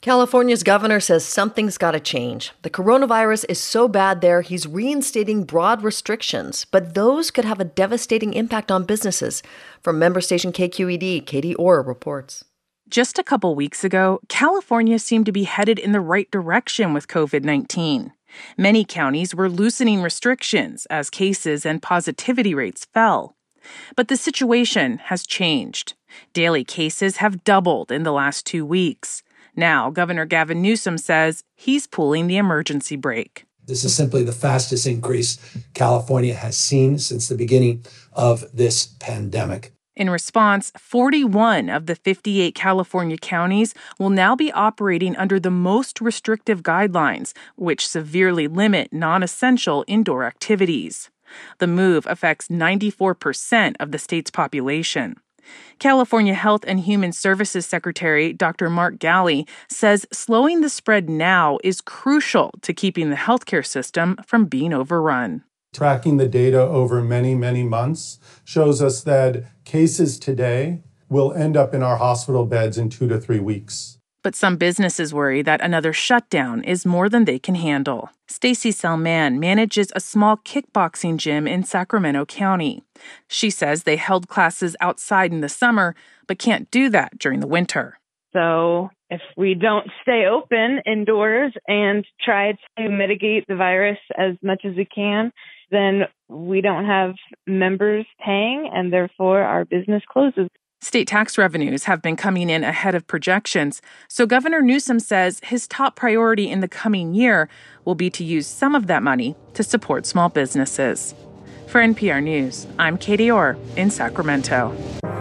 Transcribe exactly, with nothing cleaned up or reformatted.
California's governor says something's got to change. The coronavirus is so bad there, he's reinstating broad restrictions, but those could have a devastating impact on businesses. From member station K Q E D, Katie Orr reports. Just a couple weeks ago, California seemed to be headed in the right direction with covid nineteen. Many counties were loosening restrictions as cases and positivity rates fell. But the situation has changed. Daily cases have doubled in the last two weeks. Now, Governor Gavin Newsom says he's pulling the emergency brake. This is simply the fastest increase California has seen since the beginning of this pandemic. In response, forty-one of the fifty-eight California counties will now be operating under the most restrictive guidelines, which severely limit non-essential indoor activities. The move affects ninety-four percent of the state's population. California Health and Human Services Secretary Doctor Mark Ghaly says slowing the spread now is crucial to keeping the healthcare system from being overrun. Tracking the data over many, many months shows us that cases today will end up in our hospital beds in two to three weeks. But some businesses worry that another shutdown is more than they can handle. Stacy Selman manages a small kickboxing gym in Sacramento County. She says they held classes outside in the summer, but can't do that during the winter. So if we don't stay open indoors and try to mitigate the virus as much as we can, then we don't have members paying, and therefore our business closes. State tax revenues have been coming in ahead of projections, so Governor Newsom says his top priority in the coming year will be to use some of that money to support small businesses. For N P R News, I'm Katie Orr in Sacramento.